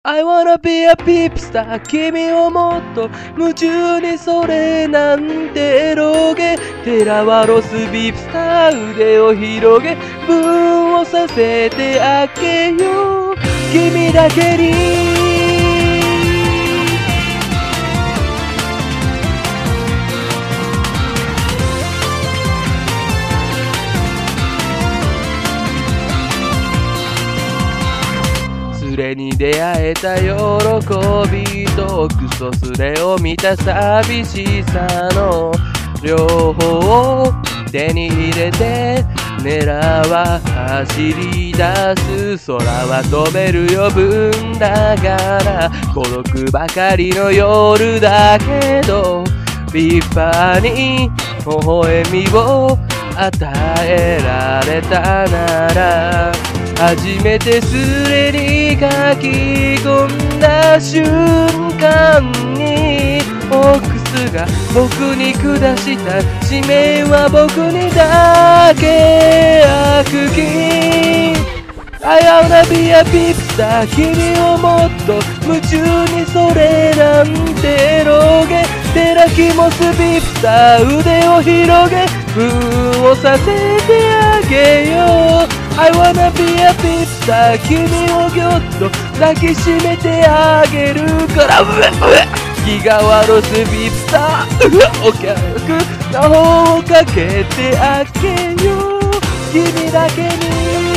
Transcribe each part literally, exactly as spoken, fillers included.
I wanna be a pipstar 君をもっと夢中にそれなんてエロげテラワロスビプスター腕を広げ分をさせてあげよう君だけにすれに出会えた喜びとクソスレを見た寂しさの両方を手に入れて狙わ走り出す空は飛べる余分だから孤独ばかりの夜だけどビッパーに微笑みを与えられたなら初めてスレに書き込んだ瞬間にオックスが僕に下した使命は僕にだけ悪気 I wanna be a pipstar 君をもっと夢中にそれなんてエロげテラキモスビプター腕を広げ封をさせてあげようI wanna be a pipstar 君をぎゅっと抱きしめてあげるからギガワロスビプスターお客の方をかけてあげよう君だけに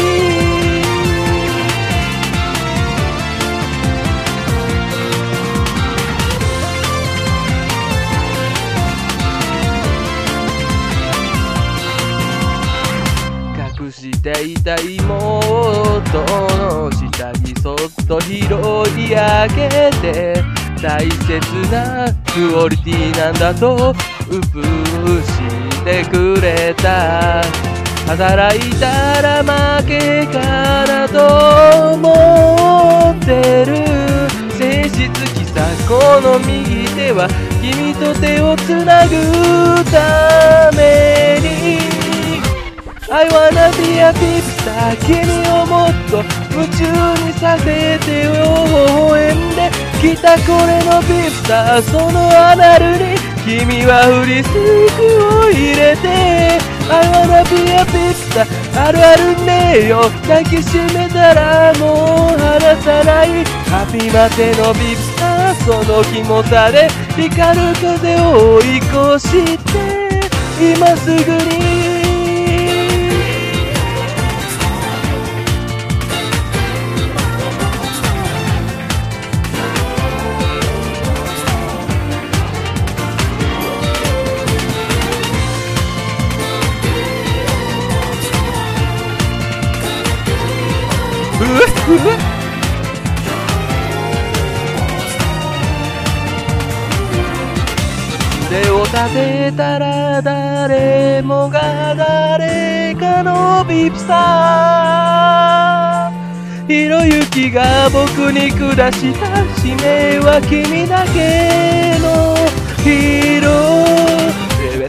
していた妹の下着そっと拾い上げて大切なクオリティなんだとうぷしてくれた働いたら負けかなと思ってる性質きさこの右手は君と手をつなぐためにI wanna be a pipstar 君をもっと夢中にさせてよ微笑んできたこれのピプスターそのアナルに君はフリスクを入れて I wanna be a pipstar あるあるねよ抱きしめたらもう離さないハピマテのピプスターそのキモさで光る風を追い越して今すぐに手を立てたら誰もが誰かのビプサーひろゆきが僕に下した使命は君だけのヒーロー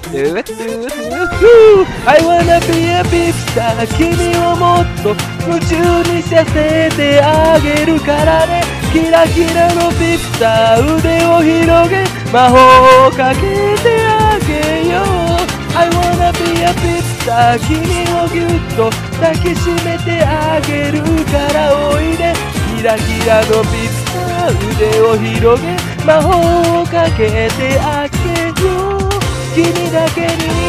I wanna be a pipstar 君をもっと夢中にさせてあげるからねキラキラのピプター腕を広げ魔法をかけてあげよう I wanna be a pipstar 君をぎゅっと抱きしめてあげるからおいでキラキラのピプター腕を広げ魔法をかけてあげよう君だけに